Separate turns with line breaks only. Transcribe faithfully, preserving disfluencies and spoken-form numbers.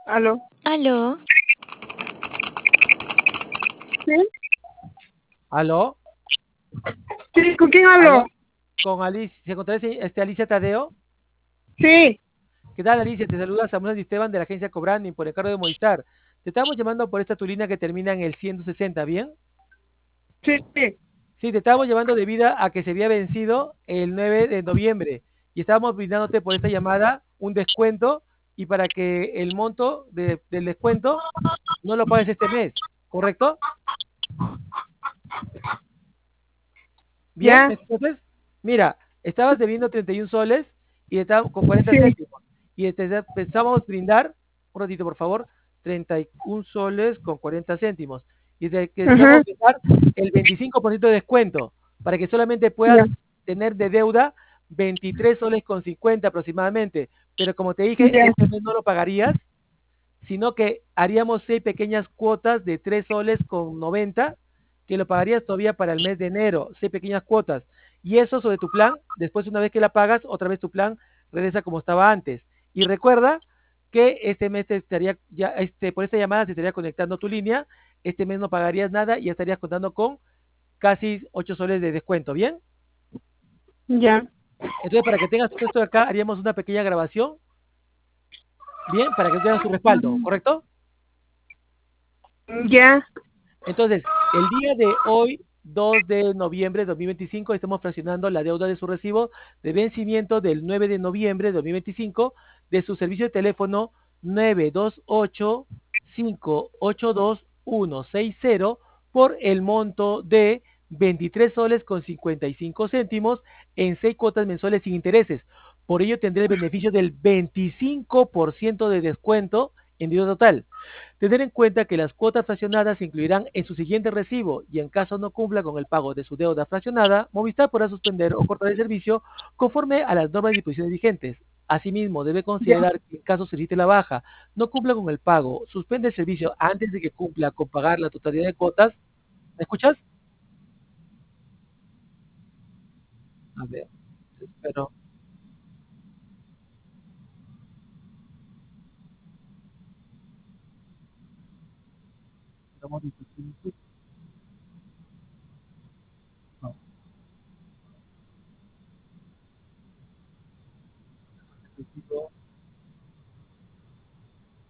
Aló.
Aló,
¿Sí?
¿Aló?
Sí, ¿con quién hablo?
¿Aló? Con Alicia, ¿se encontrará este, Alicia Tadeo?
Sí,
¿Qué tal, Alicia? Te saluda Samuel Esteban de la agencia Cobranding por encargo de Movistar. Te estamos llamando por esta tu línea que termina en el ciento sesenta, ¿bien?
sí, sí.
Sí, te estábamos llamando debido a que se había vencido el nueve de noviembre y estábamos brindándote por esta llamada un descuento y para que el monto de- del descuento no lo pagues este mes, ¿correcto? Bien,
¿Ya?
entonces, mira, estabas debiendo treinta y uno soles y estábamos con cuarenta
Sí,
céntimos. Y te pensábamos brindar, un ratito por favor, treinta y uno soles con cuarenta céntimos. Y te
ajá,
queríamos brindar el veinticinco por ciento de descuento para que solamente
ya,
puedas tener de deuda veintitrés soles con cincuenta aproximadamente. Pero como te dije,
ya,
este mes no lo pagarías, sino que haríamos seis pequeñas cuotas de tres soles con noventa, que lo pagarías todavía para el mes de enero, seis pequeñas cuotas. Y eso sobre tu plan, después una vez que la pagas, otra vez tu plan regresa como estaba antes. Y recuerda que este mes te estaría, ya, este, por esta llamada se estaría conectando tu línea, este mes no pagarías nada y ya estarías contando con casi ocho soles de descuento, ¿bien?
ya,
Entonces, para que tengas todo esto de acá, haríamos una pequeña grabación, ¿bien? Para que tengas tu respaldo, ¿correcto?
ya,
Entonces, el día de hoy, dos de noviembre de dos mil veinticinco, estamos fraccionando la deuda de su recibo de vencimiento del nueve de noviembre de dos mil veinticinco de su servicio de teléfono nueve dos ocho cinco ocho dos uno seis cero por el monto de veintitrés soles con cincuenta y cinco céntimos en seis cuotas mensuales sin intereses. Por ello tendré el beneficio del veinticinco por ciento de descuento en deuda total. Tener en cuenta que las cuotas fraccionadas se incluirán en su siguiente recibo y en caso no cumpla con el pago de su deuda fraccionada, Movistar podrá suspender o cortar el servicio conforme a las normas y disposiciones vigentes. Asimismo, debe
ya.
considerar que en caso solicite la baja, no cumpla con el pago, suspende el servicio antes de que cumpla con pagar la totalidad de cuotas. ¿Me escuchas? A ver, espero. Estamos discutiendo.